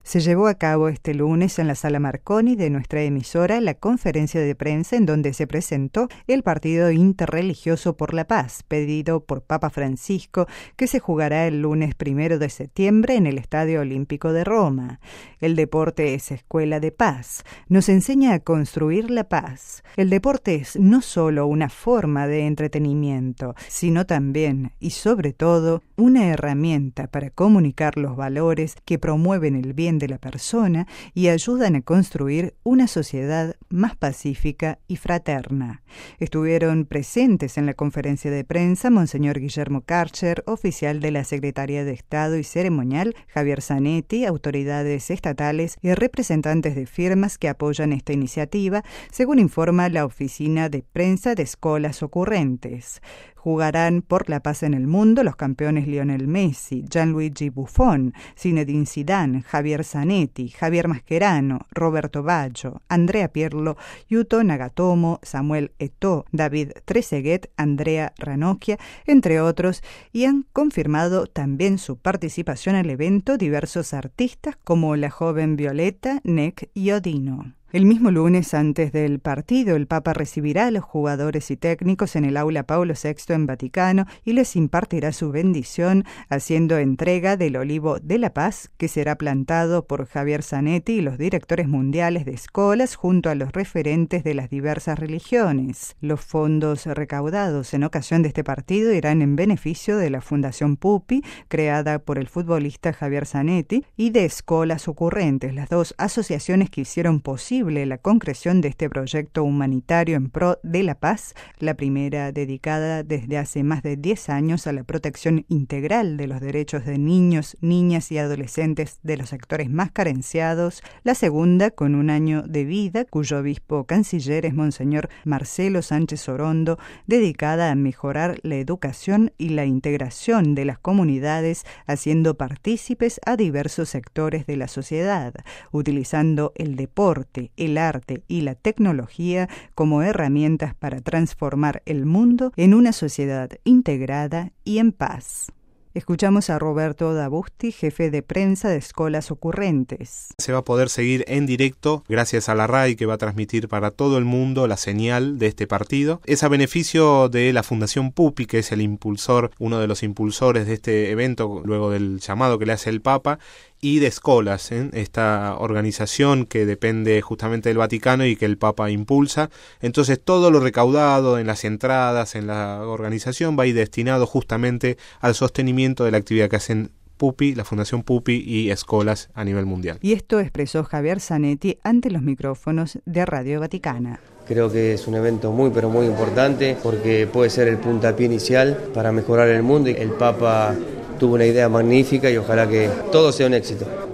Se llevó a cabo este lunes en la Sala Marconi de nuestra emisora la conferencia de prensa en donde se presentó el Partido Interreligioso por la Paz, pedido por Papa Francisco, que se jugará el lunes 1 de septiembre en el Estadio Olímpico de Roma. El deporte es escuela de paz, nos enseña a construir la paz. El deporte es no solo una forma de entretenimiento, sino también, y sobre todo, una herramienta para comunicar los valores que promueven el bien de la persona y ayudan a construir una sociedad más pacífica y fraterna. Estuvieron presentes en la conferencia de prensa Monseñor Guillermo Karcher, oficial de la Secretaría de Estado y Ceremonial, Javier Zanetti, autoridades estatales y representantes de firmas que apoyan esta iniciativa, según informa la oficina de prensa de Escolas Ocurrentes. Jugarán por la paz en el mundo los campeones Lionel Messi, Gianluigi Buffon, Zinedine Zidane, Javier Zanetti, Javier Mascherano, Roberto Baggio, Andrea Pirlo, Yuto Nagatomo, Samuel Eto'o, David Trezeguet, Andrea Ranocchia, entre otros, y han confirmado también su participación al evento diversos artistas como la joven Violeta, Nek y Odino. El mismo lunes, antes del partido, el Papa recibirá a los jugadores y técnicos en el Aula Paulo VI en Vaticano y les impartirá su bendición, haciendo entrega del Olivo de la Paz, que será plantado por Javier Zanetti y los directores mundiales de escuelas junto a los referentes de las diversas religiones. Los fondos recaudados en ocasión de este partido irán en beneficio de la Fundación Pupi, creada por el futbolista Javier Zanetti, y de Escolas Ocurrentes, las dos asociaciones que hicieron posible la concreción de este proyecto humanitario en pro de la paz, la primera dedicada desde hace más de 10 años a la protección integral de los derechos de niños, niñas y adolescentes de los sectores más carenciados, la segunda con un año de vida, cuyo obispo canciller es Monseñor Marcelo Sánchez Orondo, dedicada a mejorar la educación y la integración de las comunidades, haciendo partícipes a diversos sectores de la sociedad, utilizando el deporte, el arte y la tecnología como herramientas para transformar el mundo en una sociedad integrada y en paz. Escuchamos a Roberto Dabusti, jefe de prensa de Escolas Ocurrentes. Se va a poder seguir en directo gracias a la RAI, que va a transmitir para todo el mundo la señal de este partido. Es a beneficio de la Fundación Pupi, que es el impulsor, uno de los impulsores de este evento, luego del llamado que le hace el Papa, y de Escolas, esta organización que depende justamente del Vaticano y que el Papa impulsa. Entonces todo lo recaudado en las entradas, en la organización, va a ir destinado justamente al sostenimiento de la actividad que hacen Pupi, la Fundación Pupi y Escolas a nivel mundial. Y esto expresó Javier Zanetti ante los micrófonos de Radio Vaticana. Creo que es un evento muy pero muy importante porque puede ser el puntapié inicial para mejorar el mundo. El Papa tuvo una idea magnífica y ojalá que todo sea un éxito.